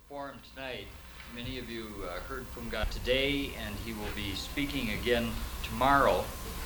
performed tonight. Many of you heard Fungai today, and he will be speaking again tomorrow.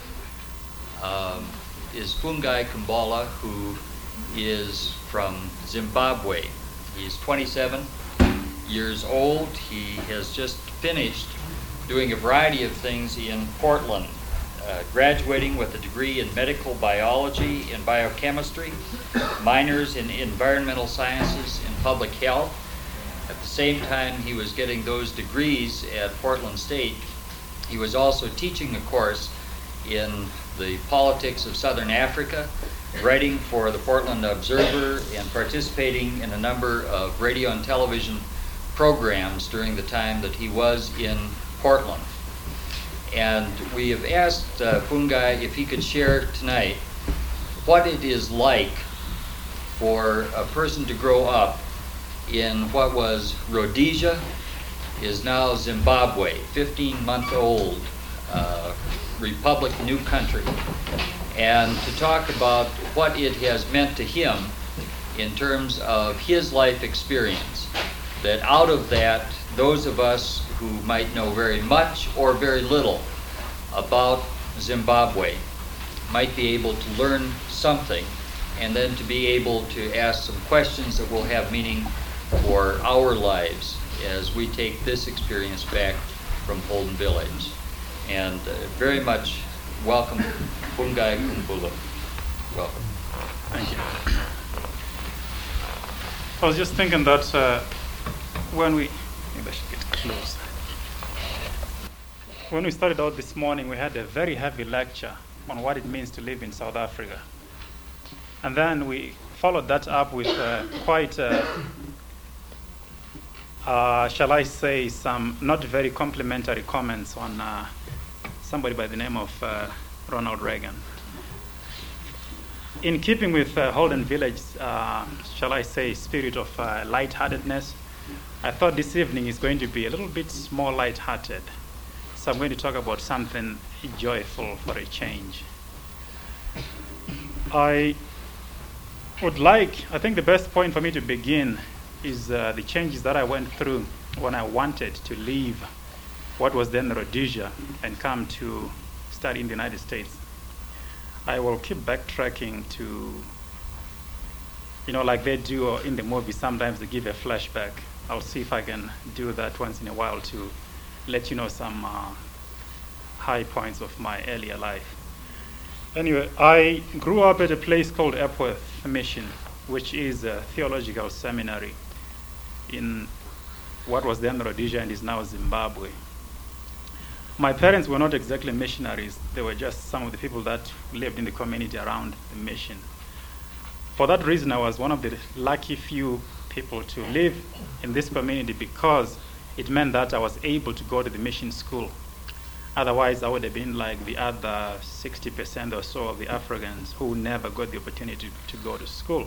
Is Fungai Kumbala, who is from Zimbabwe. He's 27 years old. He has just finished doing a variety of things in Portland, graduating with a degree in medical biology and biochemistry, minors in environmental sciences and public health. At the same time he was getting those degrees at Portland State, he was also teaching a course in the politics of Southern Africa, writing for the Portland Observer, and participating in a number of radio and television programs during the time that he was in Portland. And we have asked Fungai if he could share tonight what it is like for a person to grow up in what was Rhodesia, is now Zimbabwe, 15-month-old republic, new country, and to talk about what it has meant to him in terms of his life experience, that out of that, those of us who might know very much or very little about Zimbabwe might be able to learn something, and then to be able to ask some questions that will have meaning for our lives as we take this experience back from Holden Village. And very much welcome, Fungai Kumbala. Welcome. Thank you. I was just thinking that maybe I should get close. When we started out this morning, we had a very heavy lecture on what it means to live in South Africa. And then we followed that up with quite, shall I say, some not very complimentary comments on somebody by the name of Ronald Reagan. In keeping with Holden Village, shall I say, spirit of lightheartedness, I thought this evening is going to be a little bit more lighthearted. So I'm going to talk about something joyful for a change. I think the best point for me to begin is the changes that I went through when I wanted to leave what was then Rhodesia and come to study in the United States. I will keep backtracking to, like they do in the movie, sometimes they give a flashback. I'll see if I can do that once in a while to let you know some high points of my earlier life. Anyway, I grew up at a place called Epworth Mission, which is a theological seminary in what was then Rhodesia and is now Zimbabwe. My parents were not exactly missionaries. They were just some of the people that lived in the community around the mission. For that reason, I was one of the lucky few people to live in this community because it meant that I was able to go to the mission school. Otherwise, I would have been like the other 60% or so of the Africans who never got the opportunity to go to school.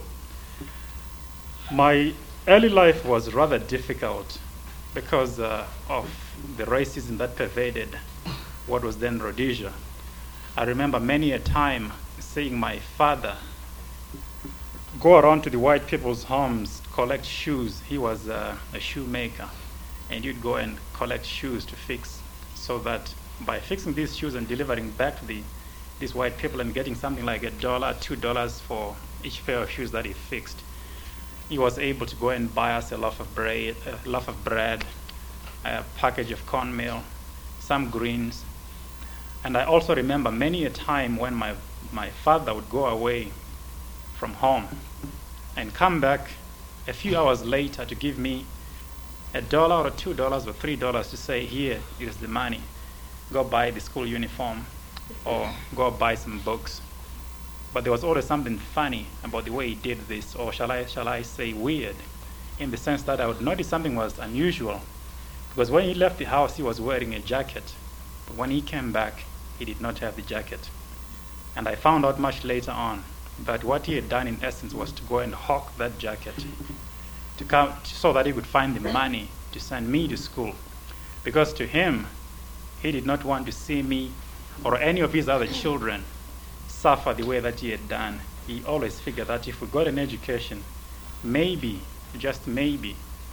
My early life was rather difficult because of the racism that pervaded what was then Rhodesia. I remember many a time seeing my father go around to the white people's homes, collect shoes. He was a shoemaker, and you'd go and collect shoes to fix, so that by fixing these shoes and delivering back to these white people and getting something like $1, $2 for each pair of shoes that he fixed, he was able to go and buy us a loaf of bread, a package of cornmeal, some greens. And I also remember many a time when my father would go away from home and come back a few hours later to give me $1 or $2 or $3 to say, here is the money. Go buy the school uniform or go buy some books. But there was always something funny about the way he did this, or shall I say weird, in the sense that I would notice something was unusual. Because when he left the house, he was wearing a jacket. But when he came back, he did not have the jacket. And I found out much later on that what he had done in essence was to go and hawk that jacket to come, so that he could find the money to send me to school. Because to him, he did not want to see me or any of his other children suffer the way that he had done. He always figured that if we got an education, maybe, just maybe,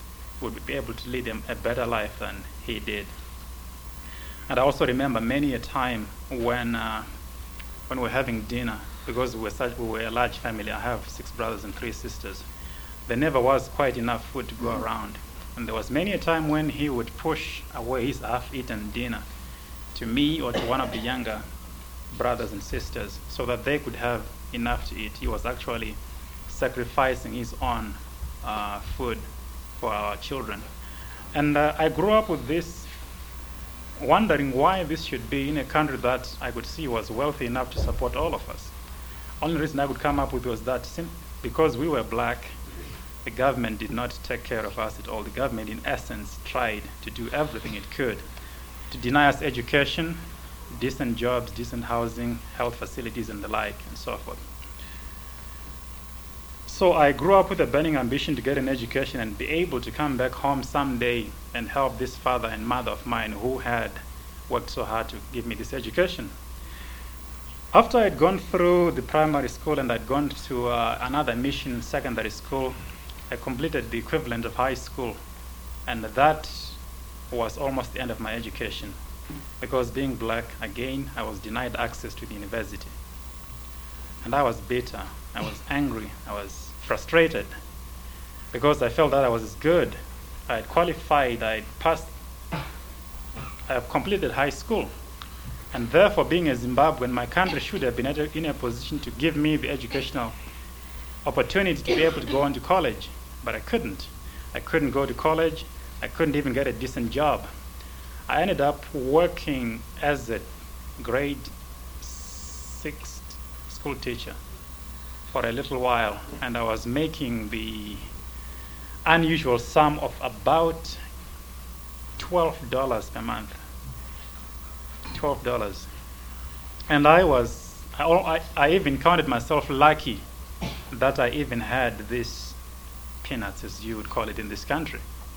would be able to lead a better life than he did. And I also remember many a time when we were having dinner, because we were a large family. I have 6 brothers and 3 sisters. There never was quite enough food to go around. And there was many a time when he would push away his half-eaten dinner to me or to one of the younger brothers and sisters so that they could have enough to eat. He was actually sacrificing his own food for our children. And I grew up with this, wondering why this should be in a country that I could see was wealthy enough to support all of us. Only reason I could come up with was that because we were black, the government did not take care of us at all. The government, in essence, tried to do everything it could to deny us education, decent jobs, decent housing, health facilities, and the like, and so forth. So I grew up with a burning ambition to get an education and be able to come back home someday and help this father and mother of mine who had worked so hard to give me this education. After I'd gone through the primary school and I'd gone to another mission secondary school, I completed the equivalent of high school, and that was almost the end of my education. Because being black, again, I was denied access to the university. And I was bitter, I was angry, I was frustrated, because I felt that I was good. I had qualified, I had passed, I have completed high school. And therefore, being a Zimbabwean, my country should have been in a position to give me the educational opportunity to be able to go on to college. But I couldn't. I couldn't go to college. I couldn't even get a decent job. I ended up working as a grade 6 school teacher for a little while, and I was making the unusual sum of about $12 per month. $12. And I even counted myself lucky that I even had this peanuts, as you would call it in this country.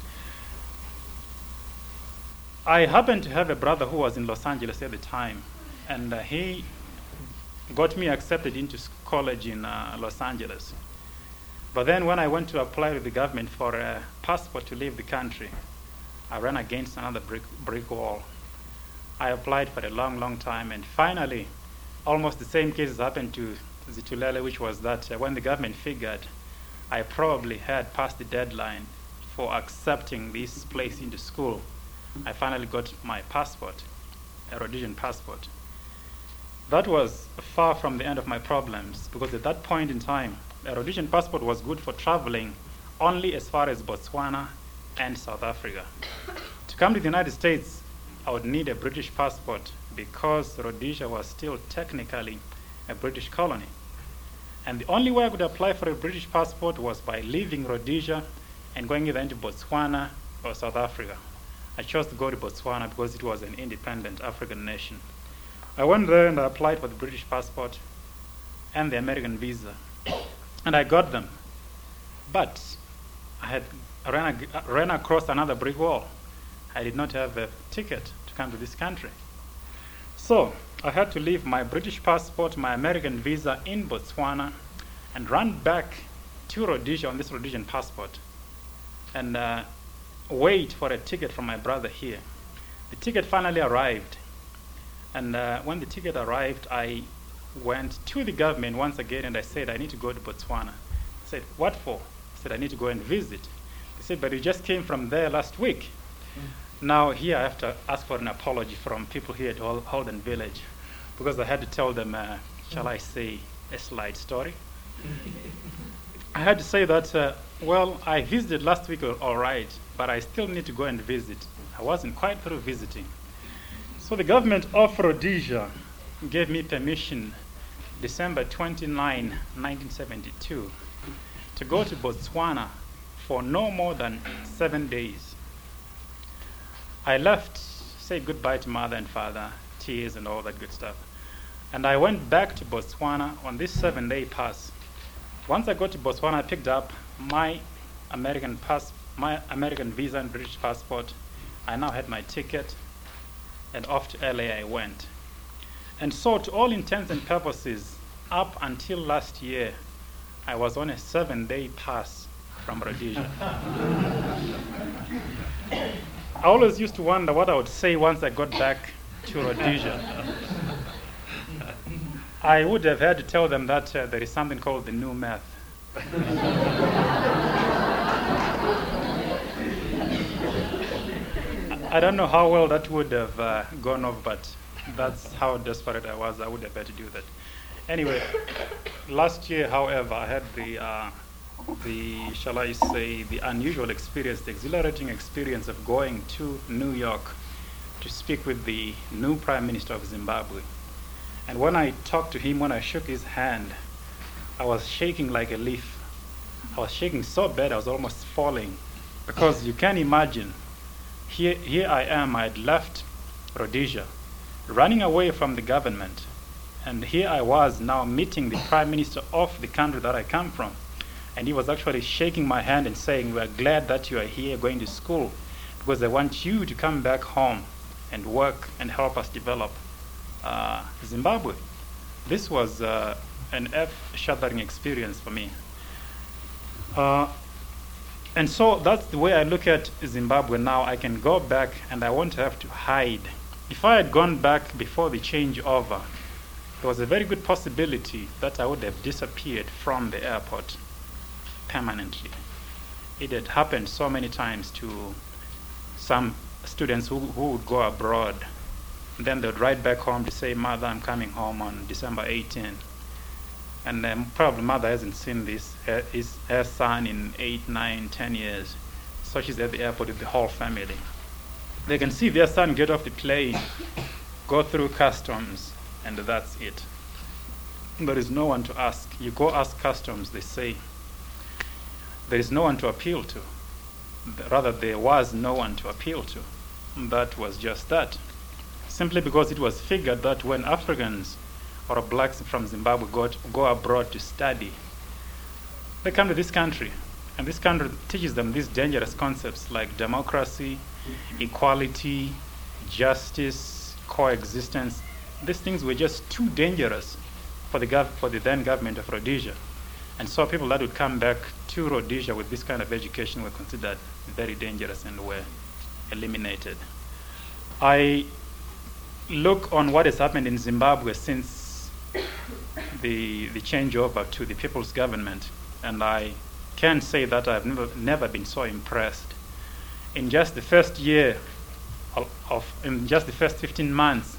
I happened to have a brother who was in Los Angeles at the time, and he got me accepted into college in Los Angeles. But then when I went to apply with the government for a passport to leave the country, I ran against another brick wall. I applied for a long, long time, and finally, almost the same cases happened to Zitulele, which was that when the government figured I probably had passed the deadline for accepting this place into school, I finally got my passport, a Rhodesian passport. That was far from the end of my problems, because at that point in time, a Rhodesian passport was good for traveling only as far as Botswana and South Africa. To come to the United States, I would need a British passport because Rhodesia was still technically a British colony. And the only way I could apply for a British passport was by leaving Rhodesia and going either into Botswana or South Africa. I chose to go to Botswana because it was an independent African nation. I went there and I applied for the British passport and the American visa, and I got them. But I had ran across another brick wall. I did not have a ticket to come to this country. So I had to leave my British passport, my American visa in Botswana, and run back to Rhodesia on this Rhodesian passport and wait for a ticket from my brother here. The ticket finally arrived. And when the ticket arrived, I went to the government once again and I said, I need to go to Botswana. I said, what for? I said, I need to go and visit. They said, but you just came from there last week. Now here I have to ask for an apology from people here at Holden Village, because I had to tell them, shall I say, a slight story. I had to say that, well, I visited last week all right, but I still need to go and visit. I wasn't quite through visiting. So the government of Rhodesia gave me permission December 29, 1972, to go to Botswana for no more than 7 days. I left, said goodbye to mother and father, tears and all that good stuff. And I went back to Botswana on this 7-day pass. Once I got to Botswana, I picked up my American visa and British passport. I now had my ticket, and off to LA I went. And so to all intents and purposes, up until last year, I was on a 7-day pass from Rhodesia. always used to wonder what I would say once I got back to Rhodesia. I would have had to tell them that there is something called the new math. I don't know how well that would have gone off, but that's how desperate I was. I would have had to do that. Anyway, last year, however, I had shall I say, the unusual experience, the exhilarating experience of going to New York to speak with the new Prime Minister of Zimbabwe. And when I talked to him, when I shook his hand, I was shaking like a leaf. I was shaking so bad I was almost falling. Because you can imagine, here I am, I had left Rhodesia, running away from the government. And here I was now meeting the Prime Minister of the country that I come from. And he was actually shaking my hand and saying, "We are glad that you are here going to school, because I want you to come back home and work and help us develop Zimbabwe." This was an earth-shattering experience for me. And so that's the way I look at Zimbabwe now. I can go back and I won't have to hide. If I had gone back before the changeover, there was a very good possibility that I would have disappeared from the airport permanently. It had happened so many times to some students who would go abroad. Then they'd write back home to say, "Mother, I'm coming home on December 18." And probably mother hasn't seen her son in 8, 9, 10 years. So she's at the airport with the whole family. They can see their son get off the plane, go through customs, and that's it. There is no one to ask. You go ask customs, they say. There is no one to appeal to. Rather, there was no one to appeal to. That was just that. Simply because it was figured that when Africans or blacks from Zimbabwe go abroad to study, they come to this country, and this country teaches them these dangerous concepts like democracy, equality, justice, coexistence. These things were just too dangerous for the then government of Rhodesia. And so people that would come back to Rhodesia with this kind of education were considered very dangerous and were eliminated. I look on what has happened in Zimbabwe since the changeover to the people's government, and I can say that I've never been so impressed. In just the first year in just the first 15 months,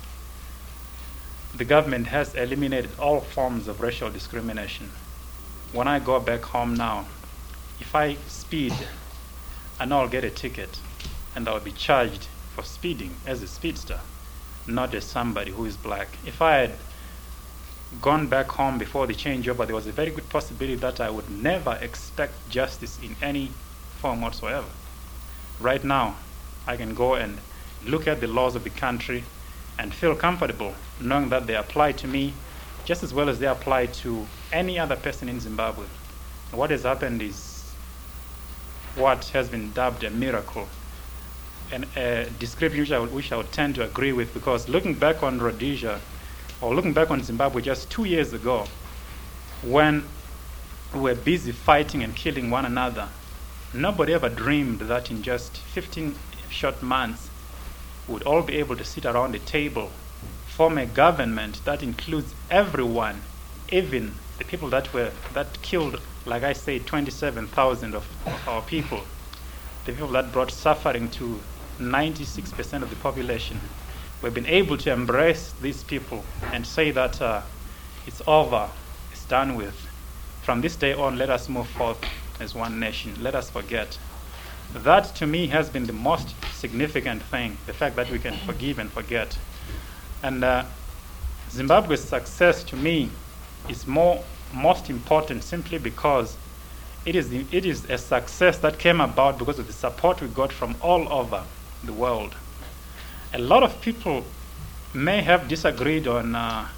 the government has eliminated all forms of racial discrimination. When I go back home now, if I speed, I know I'll get a ticket, and I'll be charged for speeding as a speedster, not as somebody who is black. If I had gone back home before the changeover, there was a very good possibility that I would never expect justice in any form whatsoever. Right now, I can go and look at the laws of the country and feel comfortable knowing that they apply to me just as well as they apply to any other person in Zimbabwe. What has happened is what has been dubbed a miracle, and a description which I would tend to agree with, because looking back on Rhodesia, or looking back on Zimbabwe just 2 years ago, when we were busy fighting and killing one another, nobody ever dreamed that in just 15 short months we would all be able to sit around a table, form a government that includes everyone, even the people that killed, like I say, 27,000 of our people, the people that brought suffering to 96% of the population. We've been able to embrace these people and say that it's over, it's done with. From this day on, let us move forth as one nation. Let us forget. That, to me, has been the most significant thing, the fact that we can forgive and forget. And Zimbabwe's success, to me, is most important simply because it is a success that came about because of the support we got from all over the world. A lot of people may have disagreed on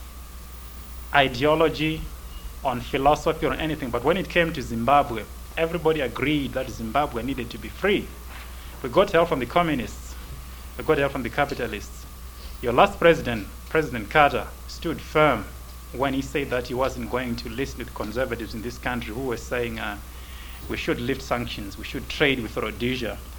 ideology, on philosophy, or anything, but when it came to Zimbabwe, everybody agreed that Zimbabwe needed to be free. We got help from the communists. We got help from the capitalists. Your last president, President Carter, stood firm when he said that he wasn't going to listen to the conservatives in this country who were saying we should lift sanctions, we should trade with Rhodesia.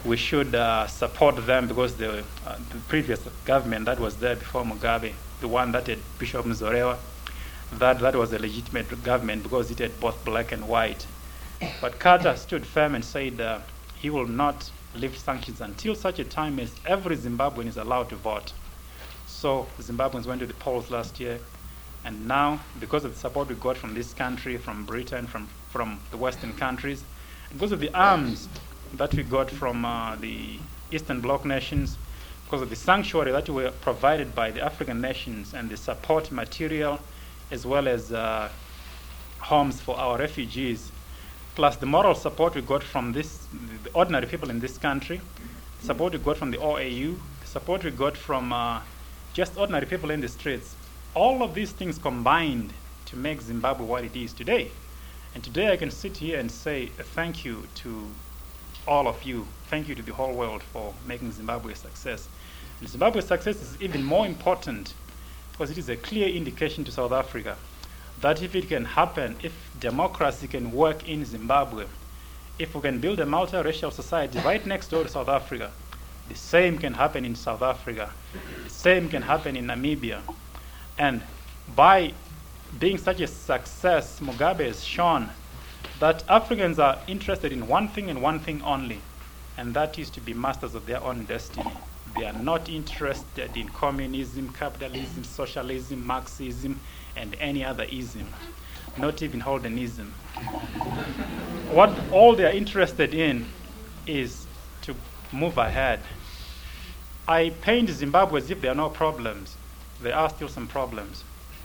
we should support them because the previous government that was there before Mugabe, the one that had Bishop Muzorewa, that was a legitimate government because it had both black and white. But Carter stood firm and said he will not lift sanctions until such a time as every Zimbabwean is allowed to vote. So Zimbabweans went to the polls last year, and now, because of the support we got from this country, from Britain, from the Western countries, because of the arms that we got from the Eastern Bloc nations, because of the sanctuary that were provided by the African nations and the support material, as well as homes for our refugees, plus the moral support we got from the ordinary people in this country, the support we got from the OAU, the support we got from just ordinary people in the streets. All of these things combined to make Zimbabwe what it is today. And today I can sit here and say thank you to all of you. Thank you to the whole world for making Zimbabwe a success. And Zimbabwe's success is even more important because it is a clear indication to South Africa that if it can happen, if democracy can work in Zimbabwe, if we can build a multiracial society right next door to South Africa, the same can happen in South Africa, the same can happen in Namibia. And by being such a success, Mugabe has shown that Africans are interested in one thing and one thing only, and that is to be masters of their own destiny. They are not interested in communism, capitalism, socialism, Marxism, and any other ism, not even Holdenism. What all they are interested in is to move ahead. I paint Zimbabwe as if there are no problems. There are still some problems.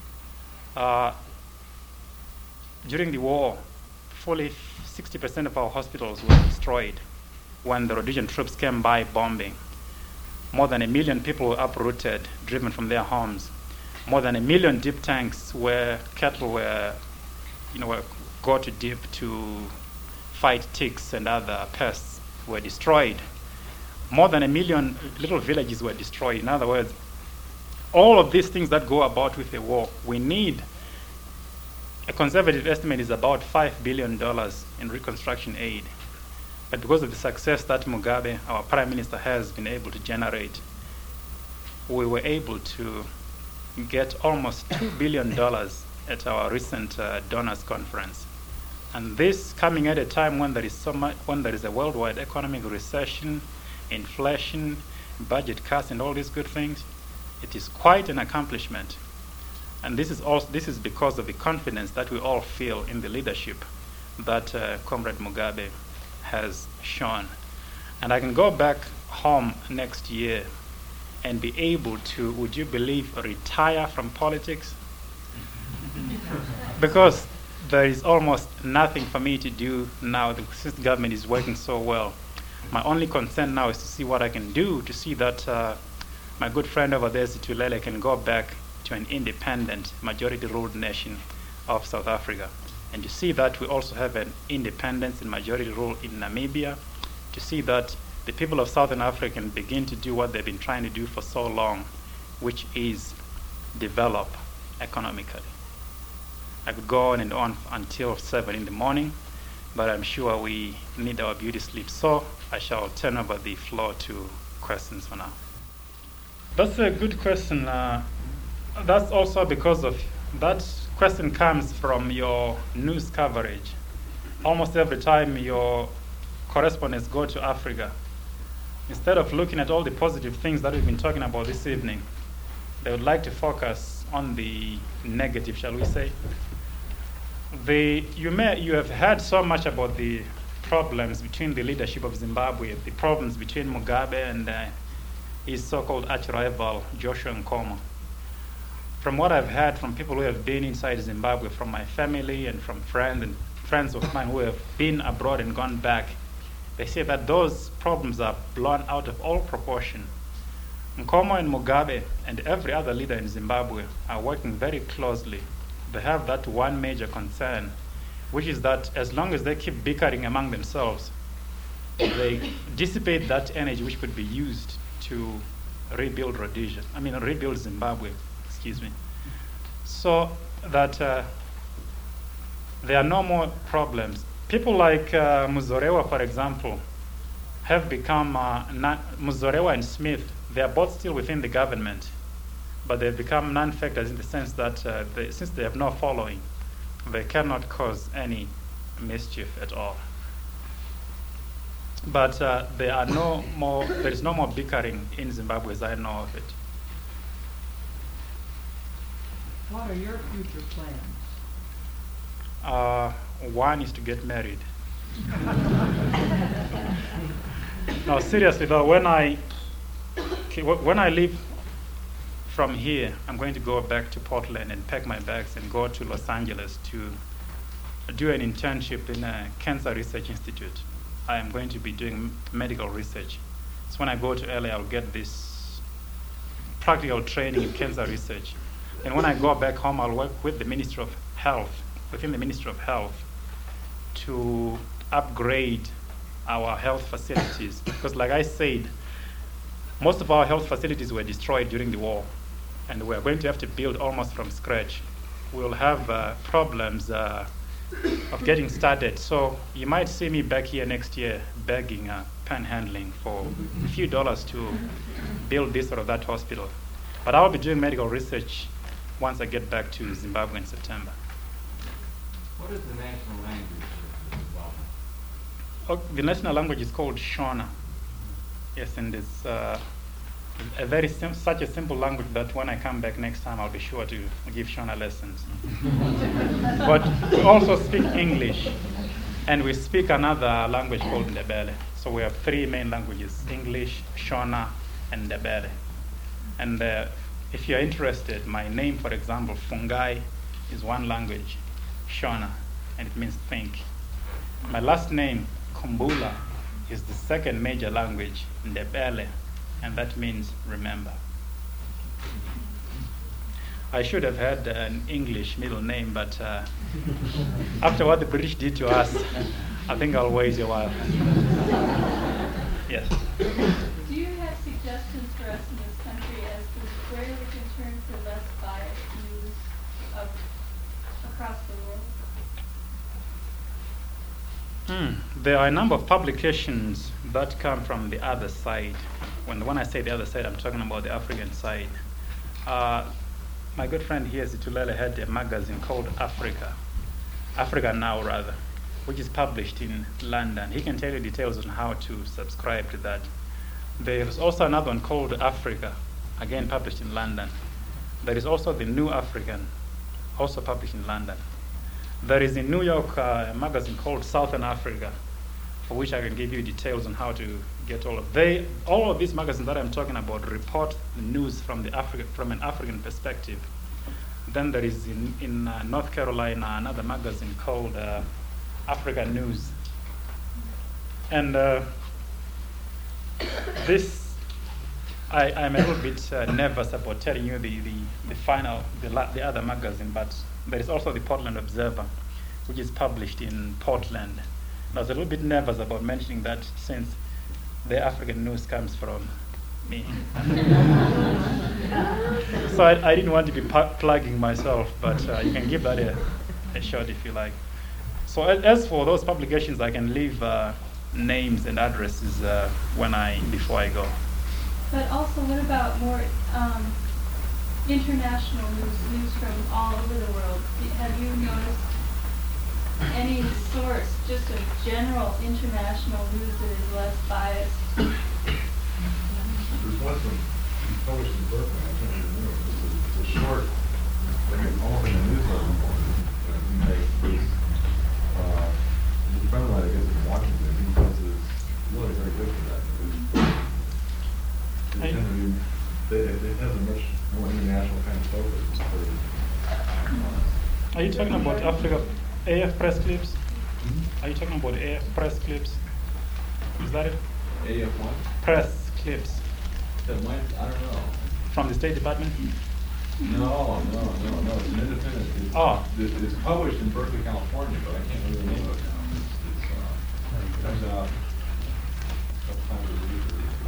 During the war, fully 60% of our hospitals were destroyed when the Rhodesian troops came by bombing. More than 1 million people were uprooted, driven from their homes. More than 1 million deep tanks where cattle were go to deep to fight ticks and other pests were destroyed. More than 1 million little villages were destroyed. In other words, all of these things that go about with the war, we need, a conservative estimate is about $5 billion in reconstruction aid. But because of the success that Mugabe, our prime minister, has been able to generate, we were able to get almost $2 billion at our recent donors conference. And this coming at a time when there is a worldwide economic recession, inflation, budget cuts, and all these good things, it is quite an accomplishment. And this is because of the confidence that we all feel in the leadership that Comrade Mugabe has shown. And I can go back home next year and be able to, would you believe, retire from politics? Because there is almost nothing for me to do now since the government is working so well. My only concern now is to see what I can do to see that my good friend over there, Zitulele, can go back to an independent, majority-ruled nation of South Africa. And to see that we also have an independence and majority rule in Namibia, to see that the people of Southern Africa can begin to do what they've been trying to do for so long, which is develop economically. I could go on and on until 7 in the morning, but I'm sure we need our beauty sleep. So I shall turn over the floor to questions for now. That's a good question. That's also because of that question comes from your news coverage. Almost every time your correspondents go to Africa, instead of looking at all the positive things that we've been talking about this evening, they would like to focus on the negative, shall we say. You have heard so much about the problems between the leadership of Zimbabwe, the problems between Mugabe and his so-called arch-rival Joshua Nkomo. From what I've heard from people who have been inside Zimbabwe, from my family and from friends of mine who have been abroad and gone back, they say that those problems are blown out of all proportion. Nkomo and Mugabe and every other leader in Zimbabwe are working very closely. They have that one major concern, which is that as long as they keep bickering among themselves, they dissipate that energy which could be used to rebuild rebuild Zimbabwe, so that there are no more problems. People like Muzorewa, for example, have become, Muzorewa and Smith, they are both still within the government, but they've become non-factors in the sense that since they have no following, they cannot cause any mischief at all. But there is no more bickering in Zimbabwe as I know of it. What are your future plans? One is to get married. No, seriously though, when I leave from here, I'm going to go back to Portland and pack my bags and go to Los Angeles to do an internship in a cancer research institute. I am going to be doing medical research. So when I go to LA, I'll get this practical training in cancer research. And when I go back home, I'll work with the Ministry of Health, within the Ministry of Health, to upgrade our health facilities. Because like I said, most of our health facilities were destroyed during the war, and we're going to have to build almost from scratch. We'll have problems of getting started. So you might see me back here next year begging, panhandling for a few dollars to build this or that hospital. But I'll be doing medical research once I get back to Zimbabwe in September. What is the national language of Zimbabwe? The national language is called Shona. Yes, and it's such a simple language that when I come back next time, I'll be sure to give Shona lessons. But we also speak English, and we speak another language called Ndebele. So we have three main languages: English, Shona, and Ndebele. And if you're interested, my name, for example, Fungai, is one language, Shona, and it means think. My last name, Kumbula, is the second major language, Ndebele, and that means remember. I should have had an English middle name, but after what the British did to us, I think I'll wait a while. Yes. Do you have suggestions for us in this country as to where we can turn for less biased news across the world? There are a number of publications that come from the other side. When I say the other side, I'm talking about the African side. My good friend here, Zitulele, had a magazine called Africa Now rather, which is published in London. He can tell you details on how to subscribe to that. There's also another one called Africa, again published in London. There is also the New African, also published in London. There is in New York a magazine called Southern Africa, for which I can give you details on how to get all of. All of these magazines that I'm talking about report the news from an African perspective. Then there is in North Carolina another magazine called Africa News. And I'm a little bit nervous about telling you the other magazine, but there is also the Portland Observer, which is published in Portland. I was a little bit nervous about mentioning that since the African news comes from me. So I didn't want to be plugging myself, but you can give that a shot if you like. So as for those publications, I can leave names and addresses before I go. But also, what about more international news from all over the world? Have you noticed any source, just a general international news that is less biased? There's one from published in Berkeley, I can't remember. It's a short, all in the newsletter that we make. A friend of mine, I guess, in Washington, he says it's really very good for that. It has a much more international kind of focus. Are you talking about Africa AF press clips? Are you talking about AF press clips? Is that it? AF what? Press clips. I don't know. From the State Department? No. It's an independent. It's published in Berkeley, California, but I can't remember the name of it now. It comes out a couple times a week. I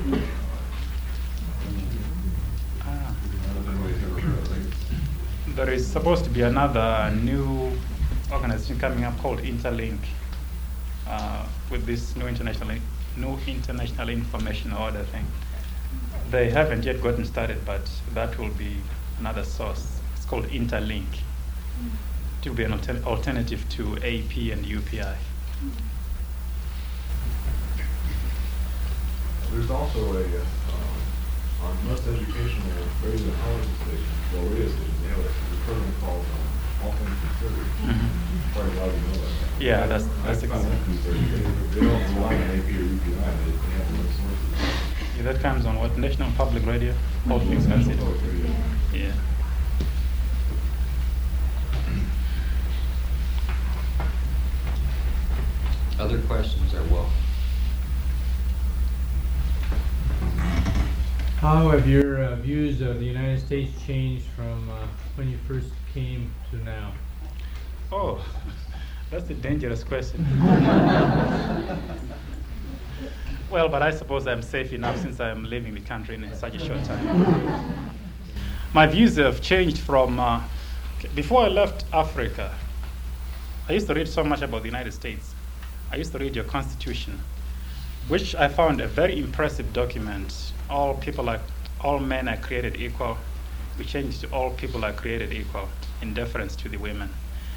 don't know if anybody's ever heard of it. There is supposed to be another new organization coming up called Interlink with this new new international information order thing. They haven't yet gotten started, but that will be another source. It's called Interlink. It will be an alternative to AP and UPI. There's also on most educational radio and television stations, well, radio stations, they have a program called All Things Considered. Probably a lot of you know that. Yeah, that's exactly. They don't rely on AP or UPI, they have their own sources. Yeah, that comes on what? National Public Radio? All things considered. Public radio. Yeah. Other questions are welcome. How have your views of the United States changed from when you first came to now? Oh, that's a dangerous question. Well, but I suppose I'm safe enough since I'm leaving the country in such a short time. My views have changed from before I left Africa. I used to read so much about the United States. I used to read your Constitution, which I found a very impressive document. All men are created equal. We changed to all people are created equal in deference to the women.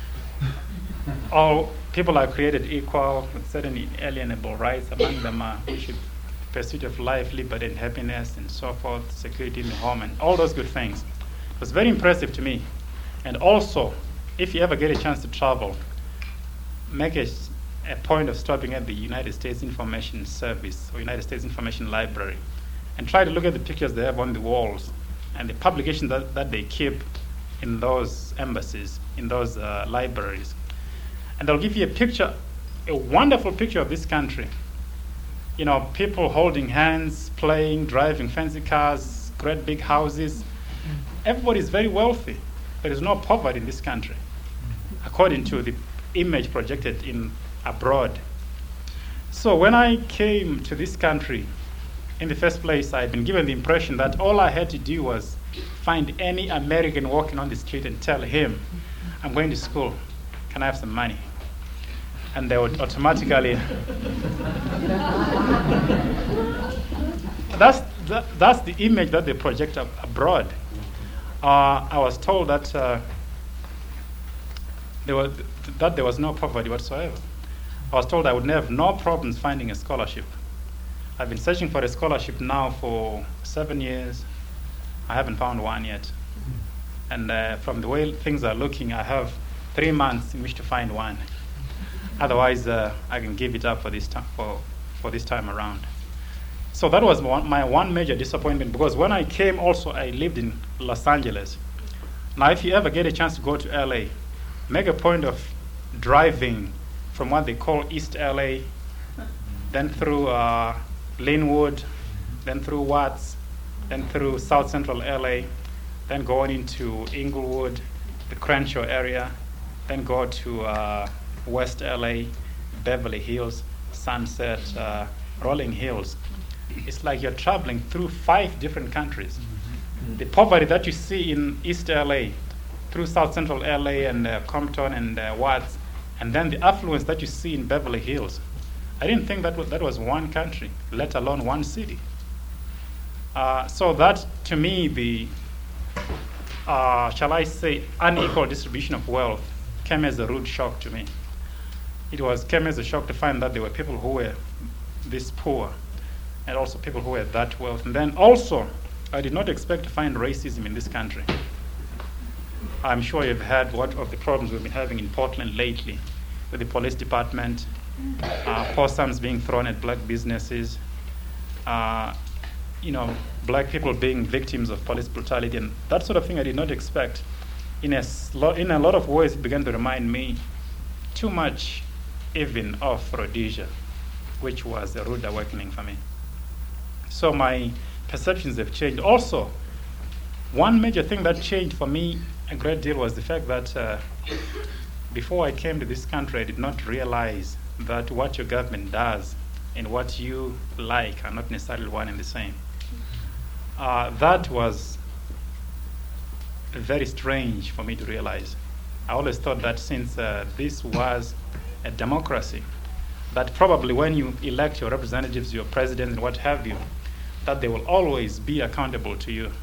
All people are created equal with certain inalienable rights. Among them are pursuit of life, liberty, and happiness, and so forth, security in the home, and all those good things. It was very impressive to me. And also, if you ever get a chance to travel, make a point of stopping at the United States Information Service or United States Information Library and try to look at the pictures they have on the walls and the publications that they keep in those embassies, in those libraries. And they'll give you a wonderful picture of this country. You know, people holding hands, playing, driving fancy cars, great big houses. Everybody is very wealthy. There is no poverty in this country, according to the image projected abroad. So when I came to this country, in the first place, I'd been given the impression that all I had to do was find any American walking on the street and tell him, I'm going to school, can I have some money? And they would automatically... That's the image that they project abroad. I was told that there was no poverty whatsoever. I was told I would have no problems finding a scholarship. I've been searching for a scholarship now for 7 years. I haven't found one yet. And from the way things are looking, I have 3 months in which to find one. Otherwise, I can give it up for this time around. So that was my one major disappointment, because when I came also, I lived in Los Angeles. Now, if you ever get a chance to go to LA, make a point of driving from what they call East LA, then through Linwood, then through Watts, then through South Central LA, then going into Inglewood, the Crenshaw area, then go to West LA, Beverly Hills, Sunset, Rolling Hills. It's like you're traveling through 5 different countries. The poverty that you see in East LA, through South Central LA and Compton and Watts, and then the affluence that you see in Beverly Hills. I didn't think that was one country, let alone one city. So that, to me, the, shall I say, unequal distribution of wealth came as a rude shock to me. It came as a shock to find that there were people who were this poor, and also people who were that wealthy. And then also, I did not expect to find racism in this country. I'm sure you've heard what of the problems we've been having in Portland lately with the police department, possums being thrown at black businesses, black people being victims of police brutality, and that sort of thing I did not expect. In a lot of ways, it began to remind me too much even of Rhodesia, which was a rude awakening for me. So my perceptions have changed. Also, one major thing that changed for me a great deal was the fact that before I came to this country, I did not realize that what your government does and what you like are not necessarily one and the same. That was very strange for me to realize. I always thought that since this was a democracy, that probably when you elect your representatives, your presidents, and what have you, that they will always be accountable to you.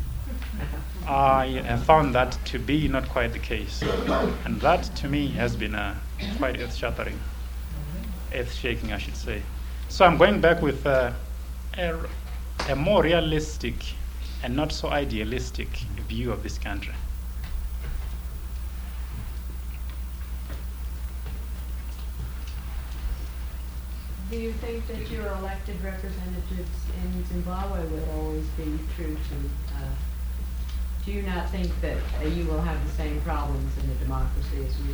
I have found that to be not quite the case. And that, to me, has been quite earth-shattering, earth-shaking, I should say. So I'm going back with a more realistic and not so idealistic view of this country. Do you think that your elected representatives in Zimbabwe would always be true to, do you not think that you will have the same problems in a democracy as we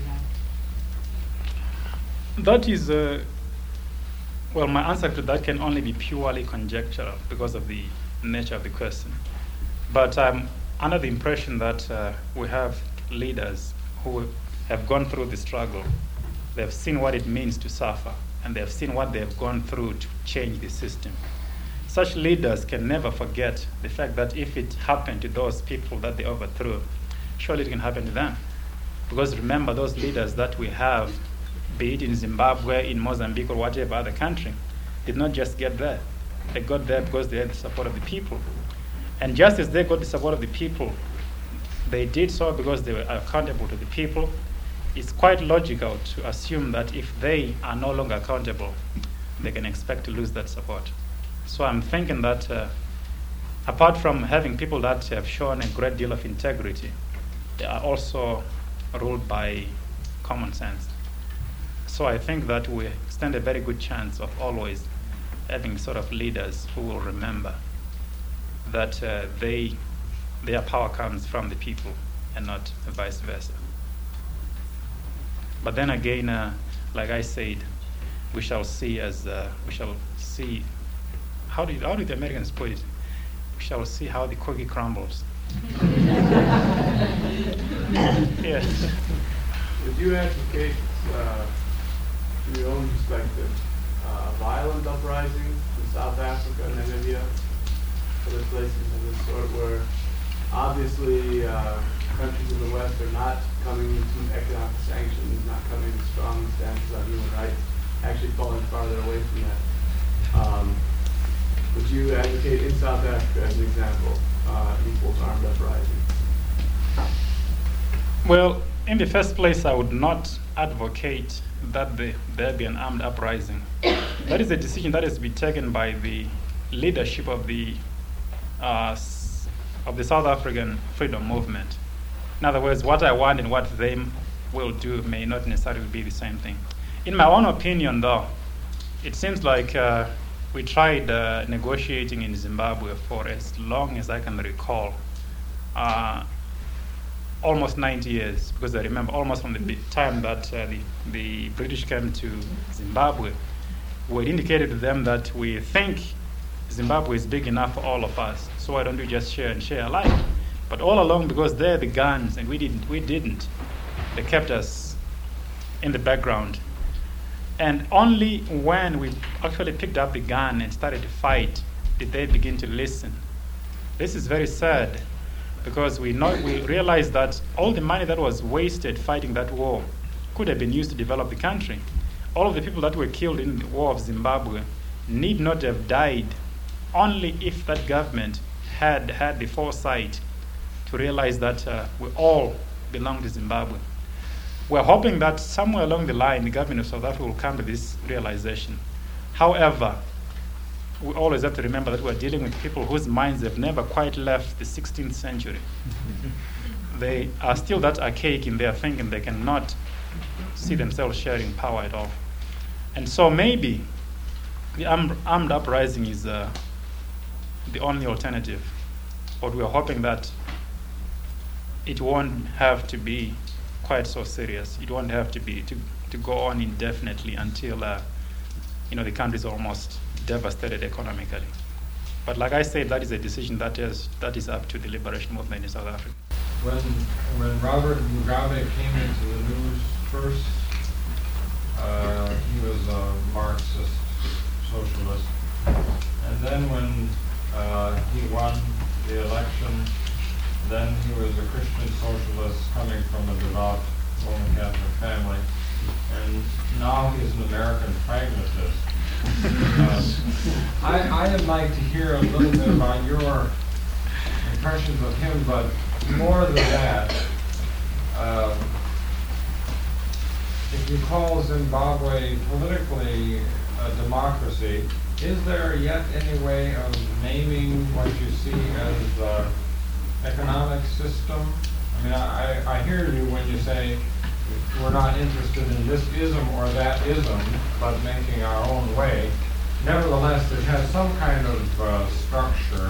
have? That is, well, my answer to that can only be purely conjectural because of the nature of the question. But I'm under the impression that we have leaders who have gone through the struggle. They've seen what it means to suffer, and they've seen what they've gone through to change the system. Such leaders can never forget the fact that if it happened to those people that they overthrew, surely it can happen to them. Because remember, those leaders that we have, be it in Zimbabwe, in Mozambique, or whatever other country, did not just get there. They got there because they had the support of the people. And just as they got the support of the people, they did so because they were accountable to the people. It's quite logical to assume that if they are no longer accountable, they can expect to lose that support. So I'm thinking that apart from having people that have shown a great deal of integrity, they are also ruled by common sense. So I think that we stand a very good chance of always having sort of leaders who will remember that their power comes from the people and not vice versa. But then again, like I said, we shall see how do the Americans put it? We shall see how the cookie crumbles. Yes. Would you advocate, from your own perspective, violent uprising in South Africa, Namibia, other places of this sort, where obviously countries in the West are not coming to economic sanctions, not coming to strong stances on human rights, actually falling farther away from that? Would you advocate in South Africa, as an example, equals armed uprising? Well, in the first place, I would not advocate that there be an armed uprising. That is a decision that has to be taken by the leadership of the South African freedom movement. In other words, what I want and what they will do may not necessarily be the same thing. In my own opinion, though, it seems like we tried negotiating in Zimbabwe for as long as I can recall, almost 90 years, because I remember almost from the time that the British came to Zimbabwe, we had indicated to them that we think Zimbabwe is big enough for all of us, so why don't we just share and share alike? But all along, because they're the guns and we didn't, they kept us in the background. And only when we actually picked up the gun and started to fight did they begin to listen. This is very sad, because we realized that all the money that was wasted fighting that war could have been used to develop the country. All of the people that were killed in the war of Zimbabwe need not have died only if that government had the foresight to realize that we all belong to Zimbabwe. We're hoping that somewhere along the line, the government of South Africa will come to this realization. However, we always have to remember that we're dealing with people whose minds have never quite left the 16th century. They are still that archaic in their thinking, they cannot see themselves sharing power at all. And so maybe the armed uprising is the only alternative. But we're hoping that it won't have to be quite so serious. It won't have to be to go on indefinitely until the country is almost devastated economically. But like I said, that is a decision that is up to the liberation movement in South Africa. When Robert Mugabe came into the news first, he was a Marxist socialist, and then when he won the election, then he was a Christian socialist coming from a devout Roman Catholic family. and now he's an American pragmatist. I'd like to hear a little bit about your impressions of him, but more than that, if you call Zimbabwe politically a democracy, is there yet any way of naming what you see as the economic system? I mean, I hear you when you say we're not interested in this ism or that ism, but making our own way. Nevertheless, it has some kind of structure,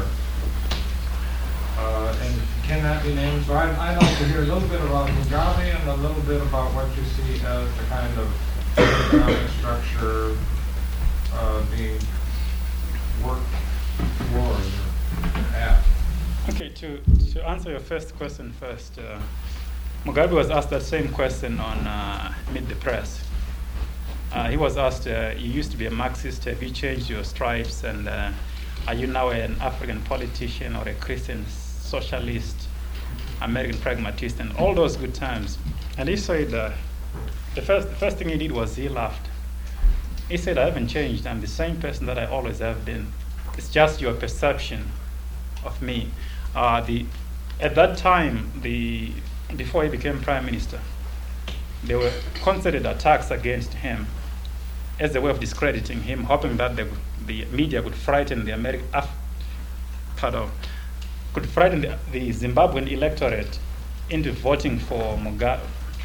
and can that be named? So I'd like to hear a little bit about Mugabe and a little bit about what you see as the kind of economic structure being worked toward at. Okay, to answer your first question first, Mugabe was asked that same question on Meet the Press. He was asked, you used to be a Marxist, have you changed your stripes, and are you now an African politician or a Christian socialist, American pragmatist, and all those good terms. And he said, the first thing he did was he laughed. He said, I haven't changed, I'm the same person that I always have been. It's just your perception of me. At that time, before he became prime minister, there were concerted attacks against him as a way of discrediting him, hoping that the media could frighten the could frighten the Zimbabwean electorate into voting for Mugabe.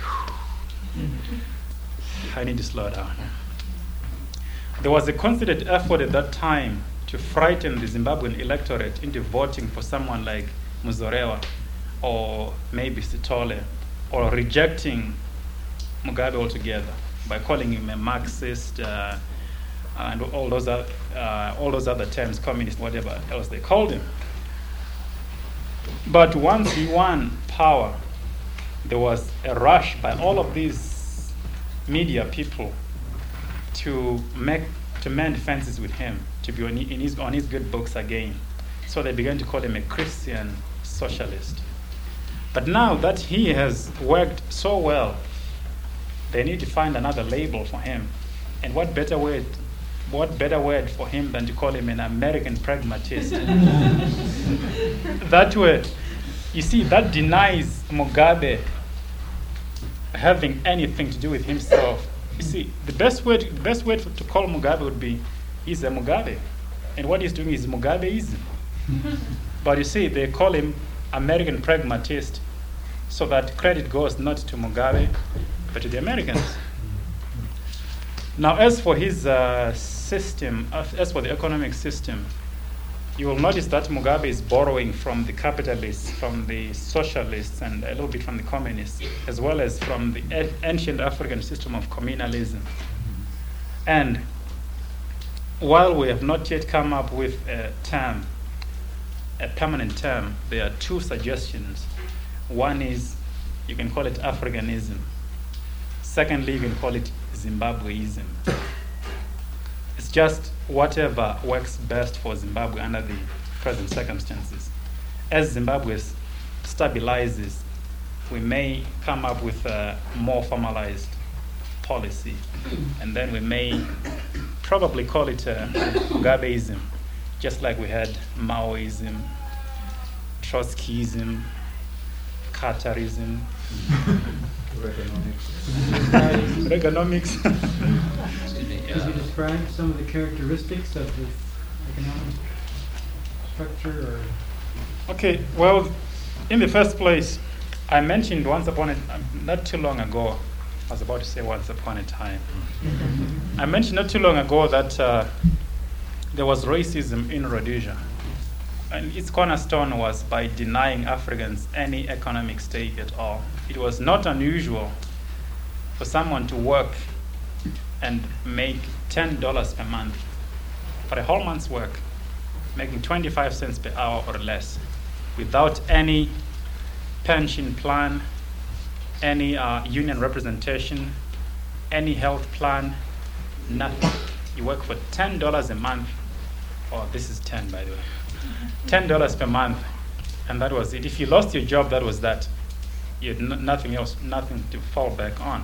I need to slow down. There was a concerted effort at that time to frighten the Zimbabwean electorate into voting for someone like Muzorewa or maybe Sithole, or rejecting Mugabe altogether by calling him a Marxist and all those other terms, communist, whatever else they called him. But once he won power, there was a rush by all of these media people to mend fences with him, to be on his good books again. So they began to call him a Christian socialist. But now that he has worked so well, they need to find another label for him. And what better word for him than to call him an American pragmatist? That word, you see, that denies Mugabe having anything to do with himself. You see, the best word to call Mugabe would be, he's a Mugabe. And what he's doing is Mugabeism. But you see, they call him American pragmatist, so that credit goes not to Mugabe, but to the Americans. Now, as for his system, as for the economic system, you will notice that Mugabe is borrowing from the capitalists, from the socialists, and a little bit from the communists, as well as from the ancient African system of communalism. And while we have not yet come up with a permanent term, there are two suggestions. One is, you can call it Africanism. Secondly, you can call it Zimbabweism. It's just whatever works best for Zimbabwe under the present circumstances. As Zimbabwe stabilizes, we may come up with a more formalized policy, and then we may probably call it Mugabeism, just like we had Maoism, Trotskyism, Carterism, Reaganomics. Excuse me. Could you describe some of the characteristics of this economic structure? Or Okay, well, in the first place, I mentioned not too long ago, I was about to say once upon a time. I mentioned not too long ago that there was racism in Rhodesia. And its cornerstone was by denying Africans any economic stake at all. It was not unusual for someone to work and make $10 per month for a whole month's work, making 25 cents per hour or less, without any pension plan, any union representation, any health plan, nothing. You work for $10 a month. Oh, this is 10, by the way. $10 per month, and that was it. If you lost your job, that was that. You had nothing else, nothing to fall back on.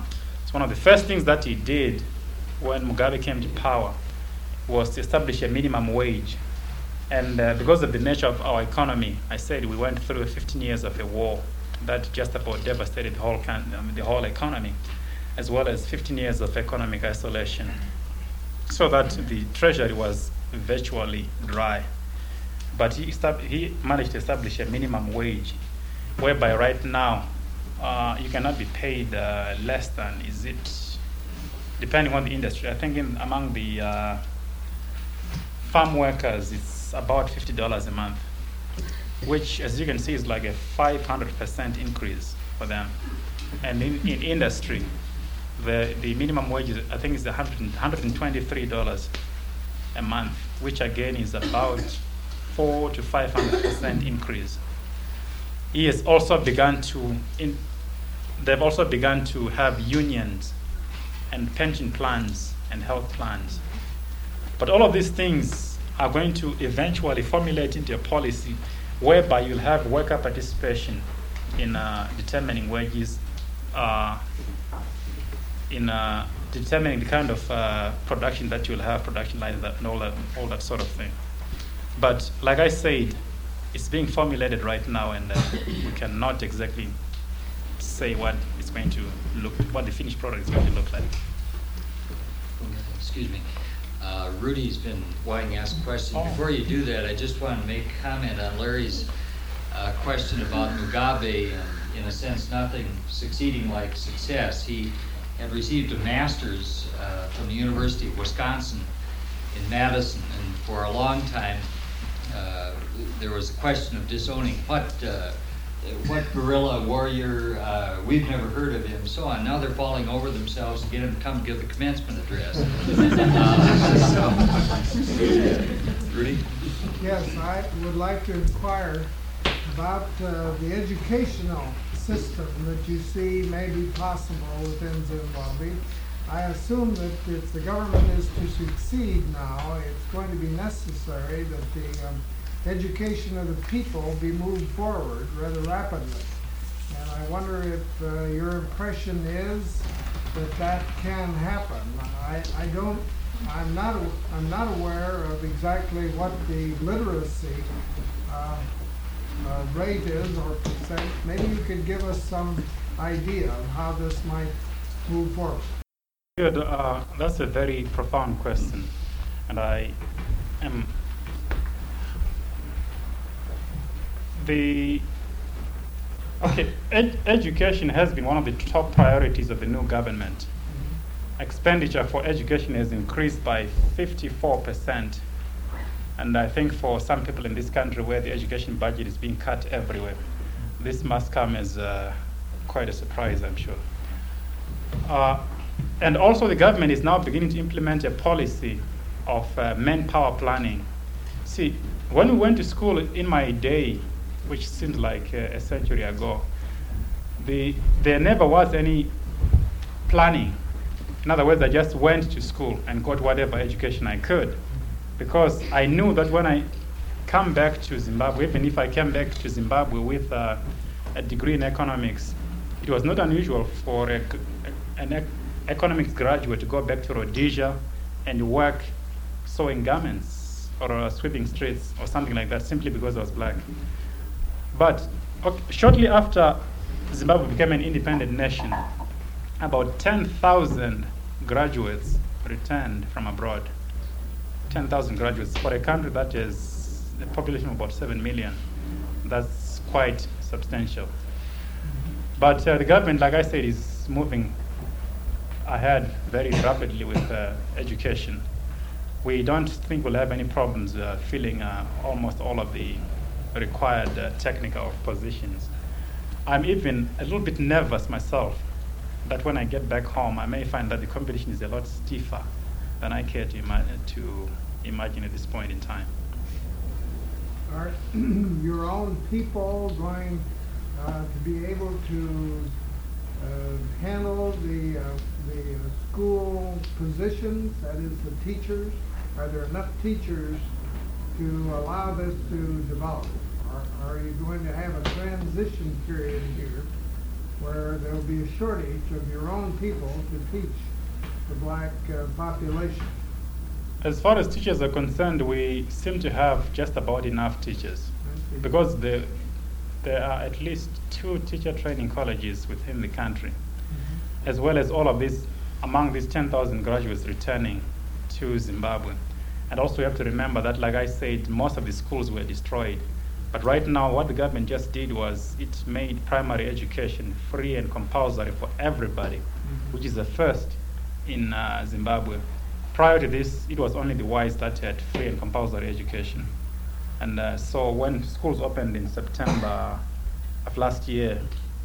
So one of the first things that he did when Mugabe came to power was to establish a minimum wage. And because of the nature of our economy, I said we went through 15 years of a war that just about devastated the whole economy, as well as 15 years of economic isolation, so that the treasury was virtually dry. But he managed to establish a minimum wage, whereby right now you cannot be paid less than, depending on the industry, I think among the farm workers, it's about $50 a month, which, as you can see, is like a 500% increase for them. And in industry, the minimum wage, I think, is $123 a month, which again is about 400 to 500% increase. He has also begun to, they've also begun to have unions and pension plans and health plans. But all of these things are going to eventually formulate into a policy whereby you'll have worker participation in determining wages, in determining the kind of production that you'll have, production lines, and all that sort of thing. But like I said, it's being formulated right now, and we cannot exactly say what it's going to what the finished product is going to look like. Excuse me. Rudy's been wanting to ask a question. Before you do that, I just want to make a comment on Larry's question about Mugabe and, in a sense, nothing succeeding like success. He had received a master's from the University of Wisconsin in Madison, and for a long time there was a question of disowning what guerrilla warrior, we've never heard of him, so on. Now they're falling over themselves to get him to come give the commencement address. Rudy? Yes, I would like to inquire about the educational system that you see may be possible within Zimbabwe. I assume that if the government is to succeed now, it's going to be necessary that the education of the people be moved forward rather rapidly. And I wonder if your impression is that that can happen. I'm not aware of exactly what the literacy rate is or percent. Maybe you could give us some idea of how this might move forward. Good. That's a very profound question, and I am education has been one of the top priorities of the new government. Expenditure for education has increased by 54%, and I think for some people in this country where the education budget is being cut everywhere, this must come as quite a surprise, I'm sure. And also the government is now beginning to implement a policy of manpower planning. See, when we went to school in my day, which seemed like a century ago, there never was any planning. In other words, I just went to school and got whatever education I could, because I knew that when I come back to Zimbabwe, even if I came back to Zimbabwe with a degree in economics, it was not unusual for an economics graduate to go back to Rhodesia and work sewing garments or sweeping streets or something like that, simply because I was black. But shortly after Zimbabwe became an independent nation, about 10,000 graduates returned from abroad. 10,000 graduates for a country that is a population of about 7 million. That's quite substantial. But the government, like I said, is moving ahead very rapidly with education. We don't think we'll have any problems filling almost all of the required technical positions. I'm even a little bit nervous myself that when I get back home, I may find that the competition is a lot stiffer than I care to imagine at this point in time. Are your own people going to be able to handle the school positions, that is the teachers? Are there enough teachers to allow this to develop? Are you going to have a transition period here where there'll be a shortage of your own people to teach the black population? As far as teachers are concerned, we seem to have just about enough teachers because there are at least 2 teacher training colleges within the country, as well as all of these, among these 10,000 graduates returning to Zimbabwe. And also you have to remember that, like I said, most of the schools were destroyed. But right now, what the government just did was it made primary education free and compulsory for everybody, which is the first in Zimbabwe. Prior to this, it was only the whites that had free and compulsory education. And so when schools opened in September of last year,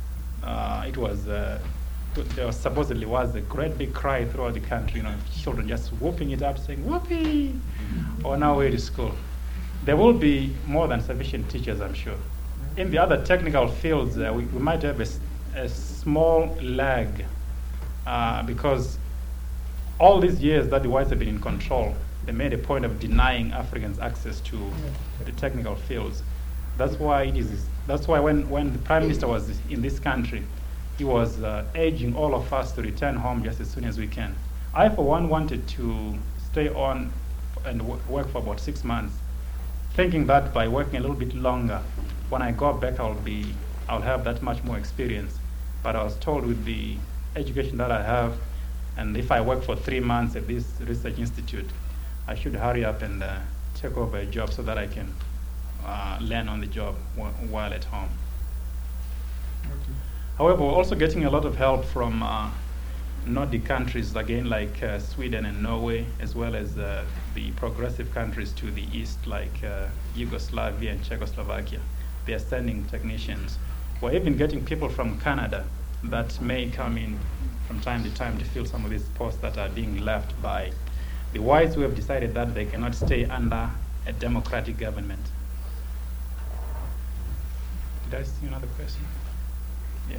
there supposedly was a great big cry throughout the country, children just whooping it up, saying, whoopee, on our way to school. There will be more than sufficient teachers, I'm sure. In the other technical fields, we might have a small lag because all these years that the whites have been in control, they made a point of denying Africans access to the technical fields. That's why when the Prime Minister was in this country, he was urging all of us to return home just as soon as we can. I, for one, wanted to stay on and work for about 6 months, thinking that by working a little bit longer, when I go back, I'll have that much more experience. But I was told with the education that I have, and if I work for 3 months at this research institute, I should hurry up and take over a job so that I can learn on the job while at home. However, we're also getting a lot of help from Nordic countries, again, like Sweden and Norway, as well as the progressive countries to the east, like Yugoslavia and Czechoslovakia. They are sending technicians. We're even getting people from Canada that may come in from time to time to fill some of these posts that are being left by the whites who have decided that they cannot stay under a democratic government. Did I see another question? Yes.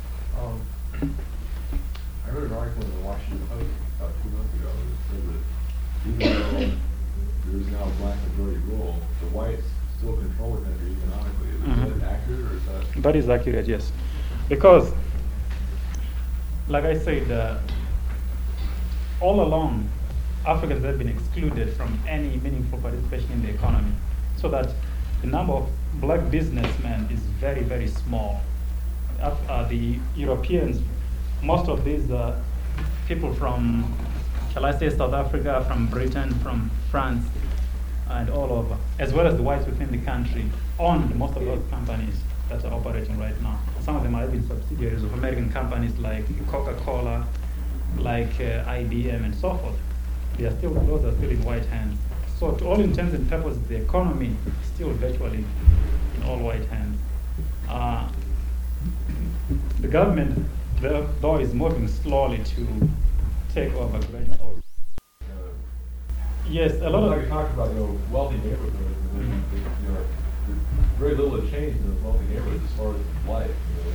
I read an article in the Washington Post about 2 months ago that said that even though there is now a black majority rule, the whites still control the country economically. Is that accurate, or is that? That is accurate, yes. Because, like I said, all along, Africans have been excluded from any meaningful participation in the economy, so that the number of black businessmen is very, very small. The Europeans, most of these people from, shall I say, South Africa, from Britain, from France, and all over, as well as the whites within the country, own most of those companies that are operating right now. Some of them are even subsidiaries of American companies like Coca-Cola, like IBM, and so forth. Those are still in white hands. So to all intents and purposes, the economy is still virtually in all white hands. The government, though, is moving slowly to take over gradually. Yes, a lot like you talked about, wealthy neighborhoods, and there's very little has changed in those wealthy neighborhoods as far as life.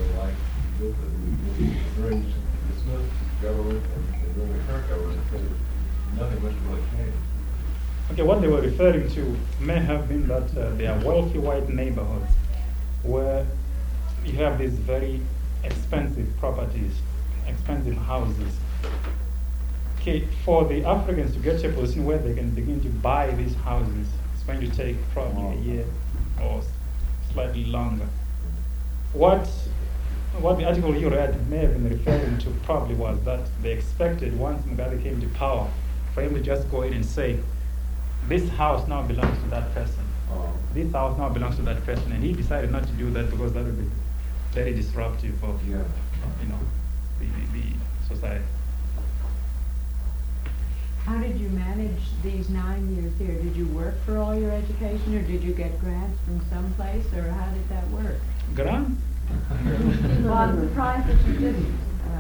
During the Smith government and during the current government, nothing much really changed. Okay, what they were referring to may have been that they are wealthy white neighborhoods where you have these very expensive properties, expensive houses. Okay, for the Africans to get to a position where they can begin to buy these houses, it's going to take probably a year or slightly longer. What the article you read may have been referring to probably was that they expected, once Mugabe came to power, for him to just go in and say, this house now belongs to that person. This house now belongs to that person. And he decided not to do that because that would be very disruptive of the society. How did you manage these 9 years here? Did you work for all your education, or did you get grants from someplace, or how did that work? Grants? Well, I'm surprised that you didn't.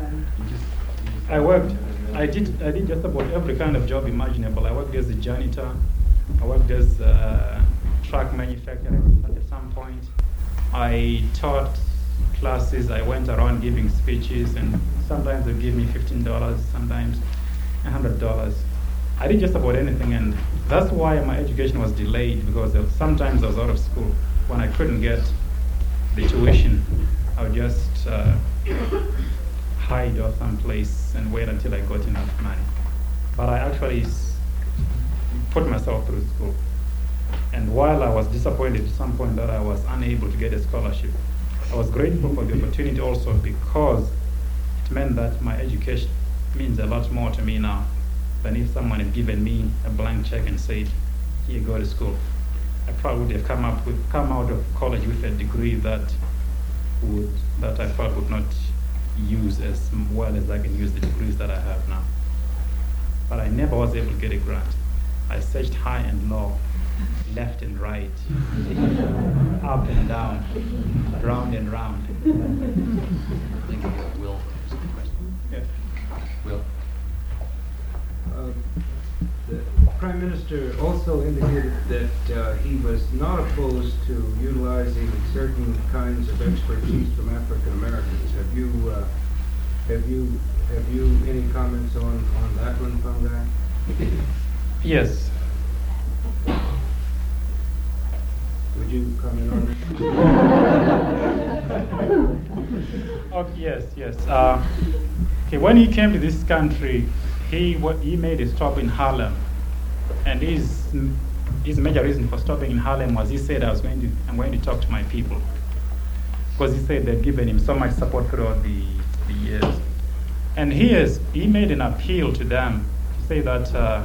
I did just about every kind of job imaginable. I worked as a janitor. I worked as a truck manufacturer at some point. I taught classes. I went around giving speeches, and sometimes they give me $15, sometimes $100. I did just about anything, and that's why my education was delayed, because sometimes I was out of school when I couldn't get the tuition. I would just hide off someplace and wait until I got enough money. But I actually put myself through school. And while I was disappointed at some point that I was unable to get a scholarship, I was grateful for the opportunity also because it meant that my education means a lot more to me now than if someone had given me a blank check and said, here, go to school. I probably would have come out of college with a degree that I thought would not use as well as I can use the degrees that I have now. But I never was able to get a grant. I searched high and low, left and right, up and down, round and round. I think we got Will. Yeah. Will. The Prime Minister also indicated that he was not opposed to utilizing certain kinds of expertise from African Americans. Have you any comments on that one, Fungi? Yes. Would you comment on that? Oh, yes. Okay, when he came to this country, he made a stop in Harlem, and his major reason for stopping in Harlem was he said I'm going to talk to my people, because he said they'd given him so much support throughout the years, and he made an appeal to them to say that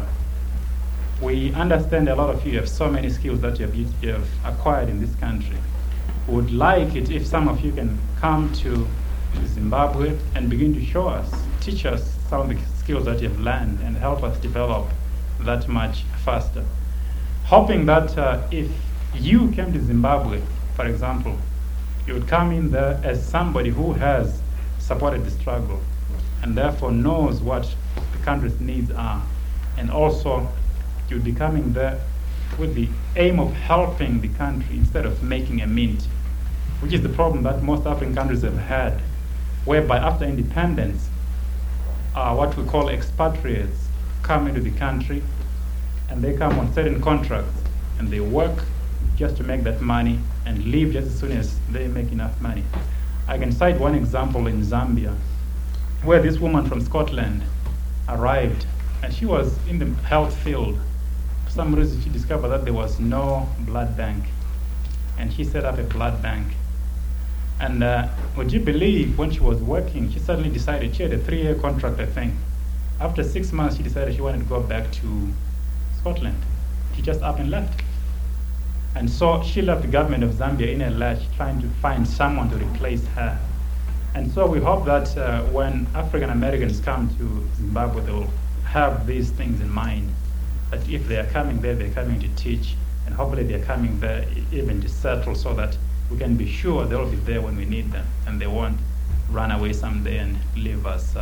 we understand a lot of you have so many skills that you have acquired in this country. We would like it if some of you can come to Zimbabwe and begin to teach us some of the skills that you've learned and help us develop that much faster. Hoping that if you came to Zimbabwe, for example, you would come in there as somebody who has supported the struggle and therefore knows what the country's needs are, and also you'd be coming there with the aim of helping the country instead of making a mint, which is the problem that most African countries have had, whereby after independence, what we call expatriates come into the country and they come on certain contracts and they work just to make that money and leave just as soon as they make enough money. I can cite one example in Zambia where this woman from Scotland arrived and she was in the health field. For some reason she discovered that there was no blood bank and she set up a blood bank. And would you believe when she was working, she suddenly decided, she had a 3-year contract, I think. After 6 months, she decided she wanted to go back to Scotland. She just up and left. And so she left the government of Zambia in a lurch, trying to find someone to replace her. And so we hope that when African Americans come to Zimbabwe, they will have these things in mind. That if they are coming there, they're coming to teach, and hopefully they're coming there even to settle, so that we can be sure they'll be there when we need them, and they won't run away someday and leave us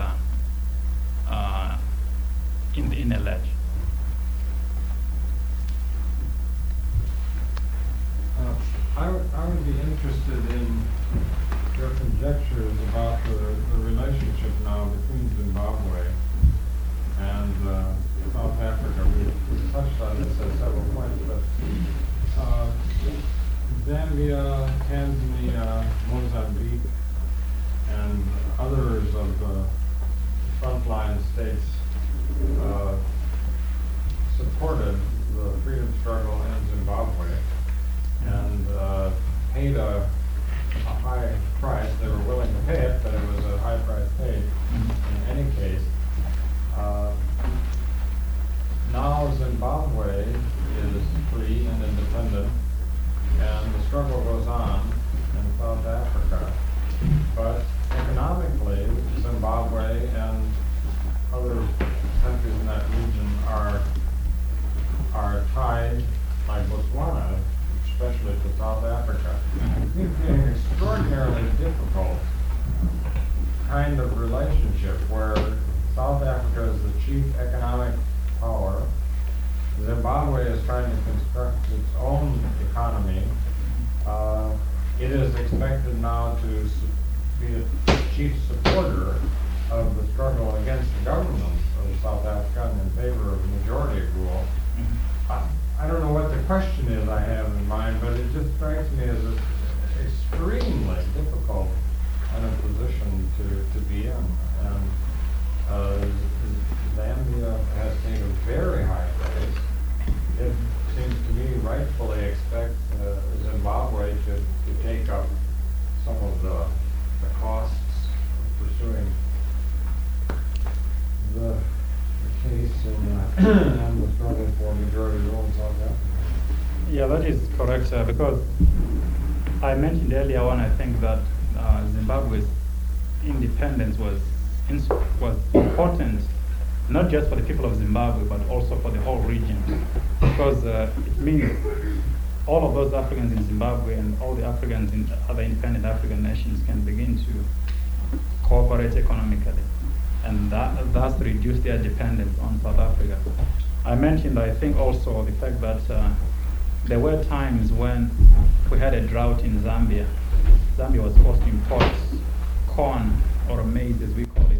in a lurch. I would be interested in your conjectures about the relationship now between Zimbabwe and South Africa. We've touched on this at several points, but Zambia, Tanzania, Mozambique, and others of the frontline states supported the freedom struggle in Zimbabwe and paid a high price. They were willing to pay it, but it was a high price paid in any case. Now Zimbabwe is free and independent, and the struggle goes on in South Africa. But economically, Zimbabwe and other countries in that region are tied, like Botswana, especially to South Africa. It's an extraordinarily difficult kind of relationship where South Africa is the chief economic power. Zimbabwe is trying to construct its own economy. It is expected now to be a chief supporter of the struggle against the government of South Africa and in favor of majority rule. I don't know what the question is I have in mind, but it just strikes me as an extremely difficult in a position to be in. And Zambia has paid a very high price. It seems to me rightfully expect Zimbabwe to take up some of the costs of pursuing the case and the struggle for majority rule in South Africa. Yeah, that is correct, because I mentioned earlier on, I think that Zimbabwe's independence was important, not just for the people of Zimbabwe, but also for the whole region, because it means all of those Africans in Zimbabwe and all the Africans in other independent African nations can begin to cooperate economically, and thus reduce their dependence on South Africa. I mentioned, I think, also the fact that there were times when we had a drought in Zambia. Zambia was forced to import corn, or maize as we call it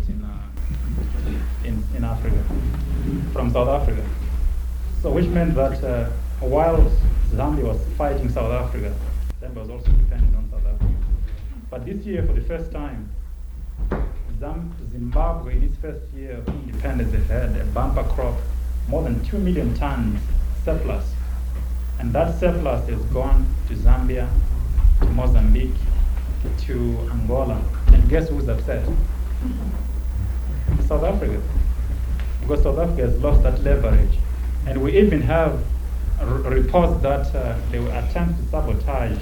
in Africa, from South Africa. So which meant that while Zambia was fighting South Africa, Zambia was also dependent on South Africa. But this year, for the first time, Zimbabwe, in its first year of independence, they had a bumper crop, more than 2 million tons surplus. And that surplus has gone to Zambia, to Mozambique, to Angola. And guess who's upset? South Africa. Because South Africa has lost that leverage. And we even have reports that there were attempts to sabotage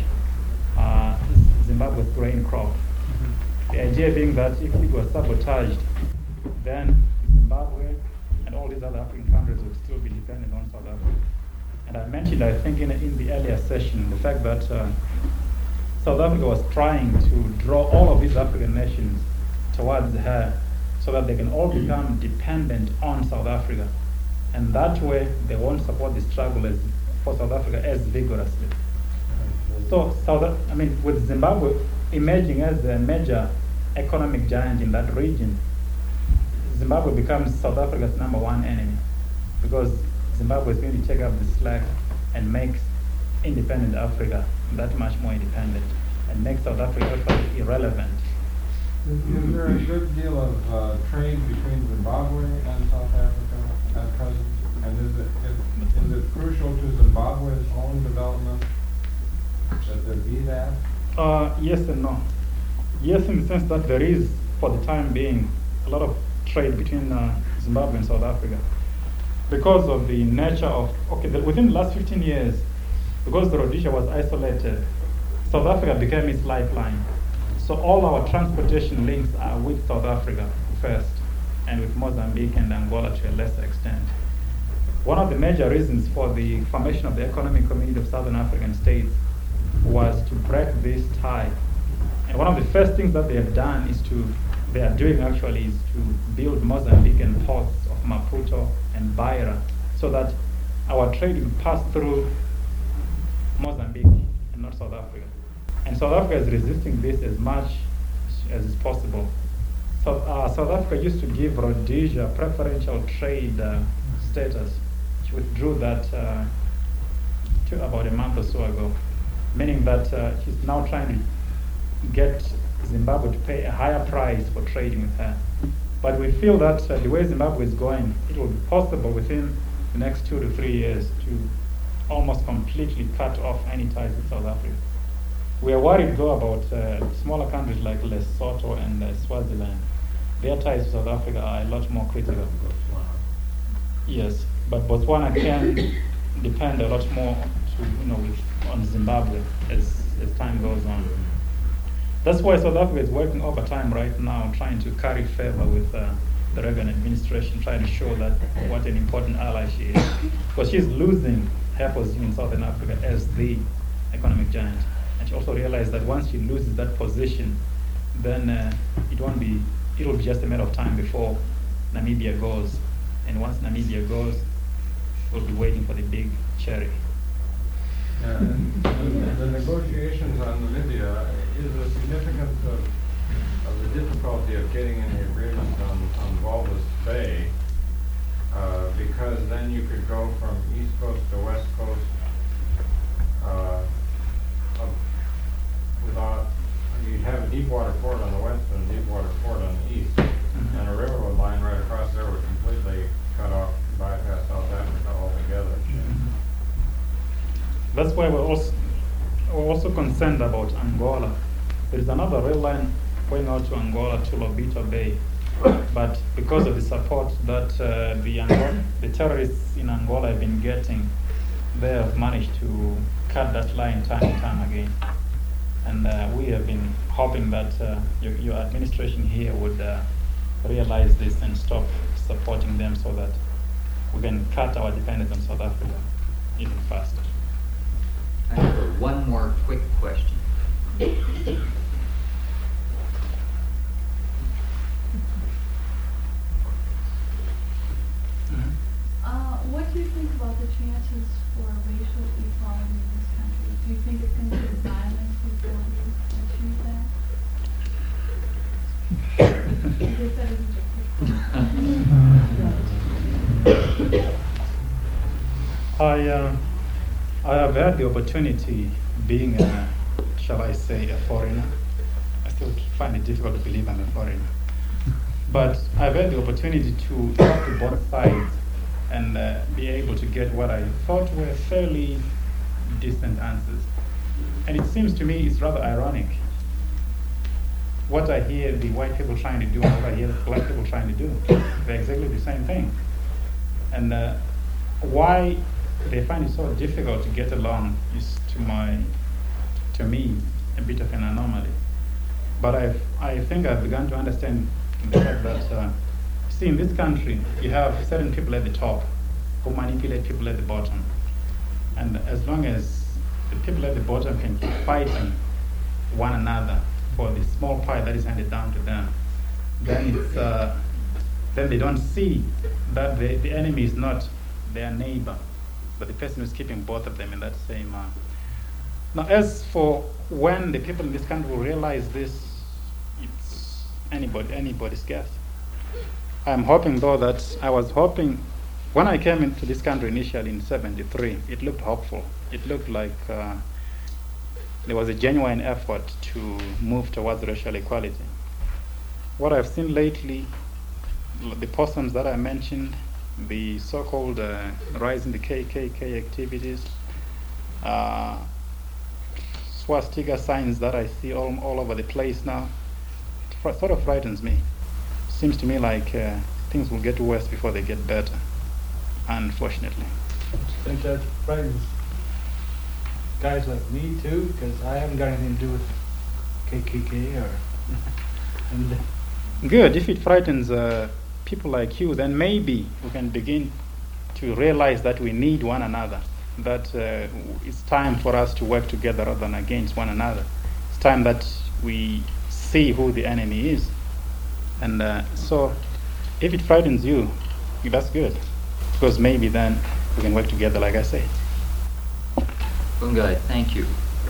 Zimbabwe's grain crop. The idea being that if it was sabotaged, then Zimbabwe and all these other African countries would still be dependent on South Africa. And I mentioned, I think, in the earlier session, the fact that South Africa was trying to draw all of these African nations towards her so that they can all become dependent on South Africa. And that way, they won't support the struggle for South Africa as vigorously. So, with Zimbabwe emerging as a major economic giant in that region, Zimbabwe becomes South Africa's #1 enemy, because Zimbabwe is going to take up the slack and makes independent Africa that much more independent, and makes South Africa irrelevant. Is there a good deal of trade between Zimbabwe and South Africa at present? And is it crucial to Zimbabwe's own development that there be that? Yes and no. Yes, in the sense that there is, for the time being, a lot of trade between Zimbabwe and South Africa. Because of the nature of, within the last 15 years, because the Rhodesia was isolated, South Africa became its lifeline. So all our transportation links are with South Africa first, and with Mozambique and Angola to a lesser extent. One of the major reasons for the formation of the Economic Community of Southern African States was to break this tie. And one of the first things that they are doing is to build Mozambican ports of Maputo and Beira, so that our trade will pass through Mozambique and not South Africa. And South Africa is resisting this as much as is possible. So, South Africa used to give Rhodesia preferential trade status. She withdrew that about a month or so ago, meaning that she's now trying to get Zimbabwe to pay a higher price for trading with her. But we feel that the way Zimbabwe is going, it will be possible within the next 2 to 3 years to almost completely cut off any ties with South Africa. We are worried though about smaller countries like Lesotho and Swaziland. Their ties to South Africa are a lot more critical. Yes, but Botswana can depend a lot more on Zimbabwe as time goes on. That's why South Africa is working overtime right now, trying to curry favor with the Reagan administration, trying to show that what an important ally she is. Because she's losing her position in Southern Africa as the economic giant. And she also realized that once she loses that position, then it'll be just a matter of time before Namibia goes. And once Namibia goes, we'll be waiting for the big cherry. The negotiations on Namibia is a significance of the difficulty of getting any agreement on Walvis Bay, because then you could go from east coast to west coast without, you'd have a deep water port on the west That's why we're also concerned about Angola. There is another rail line going out to Angola to Lobito Bay, but because of the support that the terrorists in Angola have been getting, they have managed to cut that line time and time again. And we have been hoping that your administration here would realize this and stop supporting them so that we can cut our dependence on South Africa even faster. I have one more quick question. What do you think about the chances for racial equality in this country? Do you think it's going to be violent before we achieve that? I guess that isn't I have had the opportunity being shall I say, a foreigner. I still find it difficult to believe I'm a foreigner. But I've had the opportunity to talk to both sides and be able to get what I thought were fairly decent answers. And it seems to me it's rather ironic. What I hear the white people trying to do and what I hear the black people trying to do, they're exactly the same thing. And why they find it so difficult to get along is to me a bit of an anomaly. But I think I've begun to understand the fact that see, in this country you have certain people at the top who manipulate people at the bottom, and as long as the people at the bottom can keep fighting one another for the small pie that is handed down to them, then it's then they don't see that the enemy is not their neighbor, but the person who's keeping both of them in that same. Now, as for when the people in this country will realize this, it's anybody's guess. I'm hoping, though, that I was hoping when I came into this country initially in '73, it looked hopeful. It looked like there was a genuine effort to move towards racial equality. What I've seen lately, the possums that I mentioned, the so-called rise in the KKK activities, swastika signs that I see all over the place now, it sort of frightens me. Seems to me like things will get worse before they get better, unfortunately. I think that frightens guys like me too, because I haven't got anything to do with KKK or. Good. If it frightens people like you, then maybe we can begin to realize that we need one another. That it's time for us to work together rather than against one another. It's time that we see who the enemy is. And so if it frightens you, that's good. Because maybe then we can work together, like I say. Bungai, thank you.